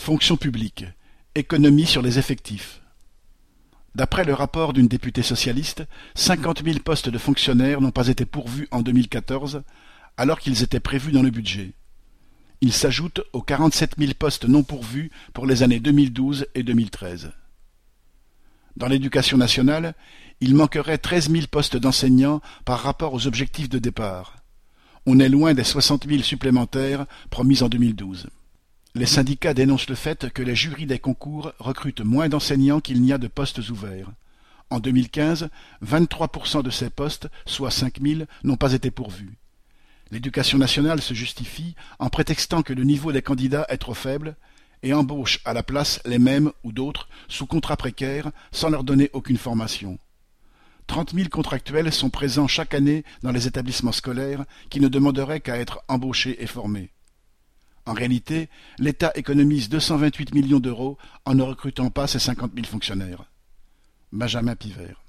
Fonction publique. Économie sur les effectifs. D'après le rapport d'une députée socialiste, 50 000 postes de fonctionnaires n'ont pas été pourvus en 2014, alors qu'ils étaient prévus dans le budget. Ils s'ajoutent aux 47 000 postes non pourvus pour les années 2012 et 2013. Dans l'éducation nationale, il manquerait 13 000 postes d'enseignants par rapport aux objectifs de départ. On est loin des 60 000 supplémentaires promis en 2012. Les syndicats dénoncent le fait que les jurys des concours recrutent moins d'enseignants qu'il n'y a de postes ouverts. En 2015, 23% de ces postes, soit 5 000, n'ont pas été pourvus. L'éducation nationale se justifie en prétextant que le niveau des candidats est trop faible et embauche à la place les mêmes ou d'autres sous contrat précaire sans leur donner aucune formation. 30 000 contractuels sont présents chaque année dans les établissements scolaires qui ne demanderaient qu'à être embauchés et formés. En réalité, l'État économise 228 millions d'euros en ne recrutant pas ces 50 000 fonctionnaires. Benjamin Pivert.